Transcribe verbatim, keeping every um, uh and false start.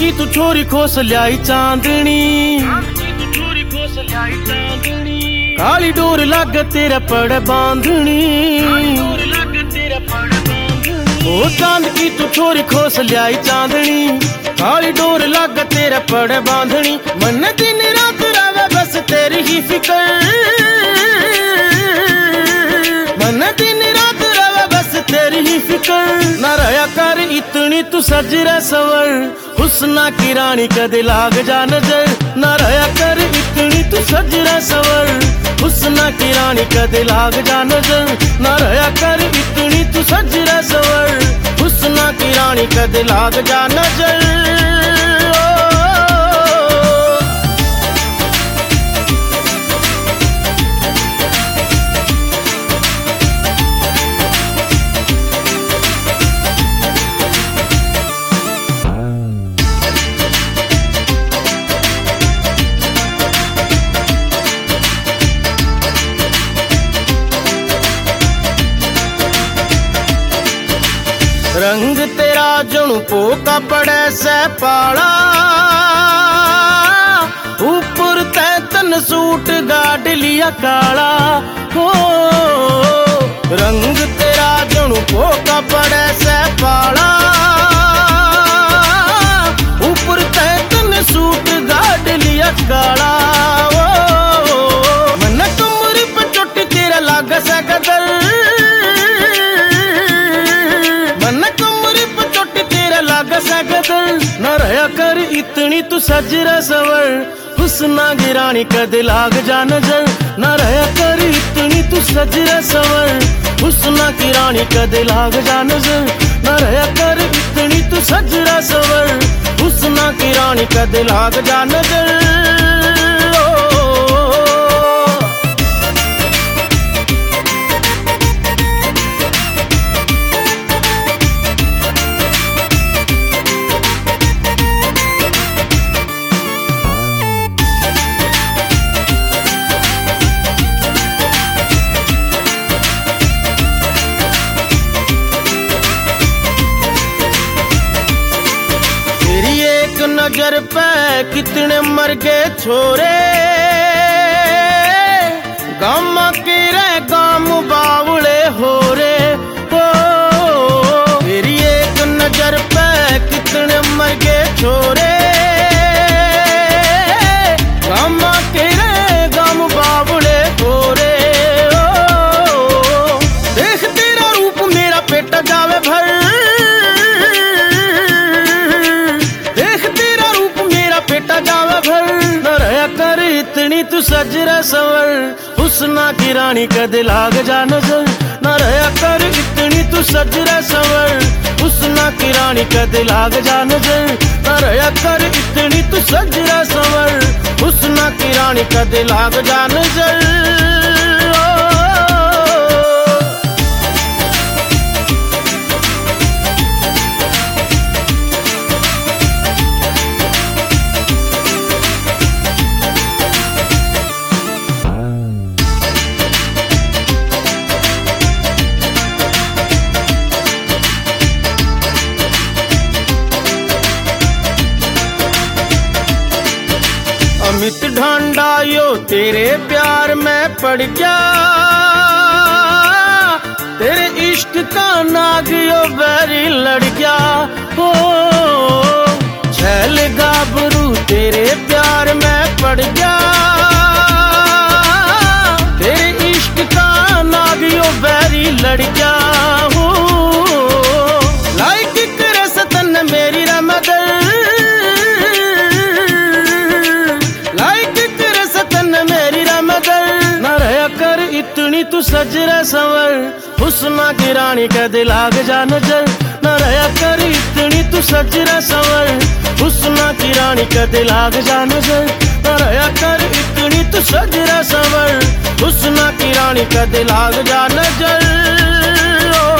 की तू छोरी खोस ल्याई चांदनी, काली डोर लाग तेरे पड़ बांधनी। ओ चांद की तू छोरी खोस ल्याई चांदनी, काली डोर लाग तेरे पड़ बांधनी। मन दिन रात रवे बस तेरी ही फिक्र, मन दिन रात रवे बस तेरी ही फिक्र। न रहा कर इतनी तू सज रे सवर, हुस्ना की रानी कदे लाग जा नजर। न रहा कर इतनी तू सज रे सवर, हुस्ना की रानी कदे लाग जा नजर। न रहा कर इतनी तू सज रे सवर, हुस्ना की रानी कदे लाग जा नजर। रंग तेरा जणु पोका पड़े से पाला, ऊपर तैतन सूट गाड़ लिया काला। हो रंग तेरा जणु पोका पड़े से पाला, ऊपर तैतन सूट गाड़ लिया काला। ओ मन कमर पे चोट तेरा लाग से गदर, न रहा कर इतनी तू सज रे सवर, हुस्ना की रानी कदे लाग जा नजर। न रहा कर इतनी तू सज रे सवर, हुस्ना की रानी कदे लाग जा नजर। न रहा कर इतनी तू सज रे सवर, हुस्ना की रानी कदे लाग जा नजर। नजर पे कितने मर गए छोरे, गाम के रे गाम बावले हो रे। हो तेरी एक नजर पे कितने मर गए छोरे, गाम के रे गाम बावले हो रे। ओ देख तेरा रूप मेरा पेट जावे भर, इतनी तू सज रे सवर, हुस्ना की रानी कदे लाग जा नजर। न रहा कर इतनी तू सज रे सवर, हुस्ना की रानी कदे लाग जा नजर। न रहा कर इतनी तू सज रे सवर, हुस्ना की रानी कदे लाग जा नजर। अमित ढांडा यो तेरे प्यार में पड़ गया, तेरे इश्क का नाग यो बैरी लड़ गया। हो छैल गाबरू तेरे प्यार में पड़ गया, तेरे इश्क का नाग यो बैरी लड़ गया। हो लाइक कर सतन मेरी रमदर, इतनी तू सज रे सवर, हुस्ना की रानी कदे लाग जा नजर। न रहा कर इतनी तू सज रे सवर, हुस्ना की रानी कदे लाग जा नजर। न रहा कर इतनी तू सज रे सवर, हुस्ना की रानी कदे लाग जा नजर।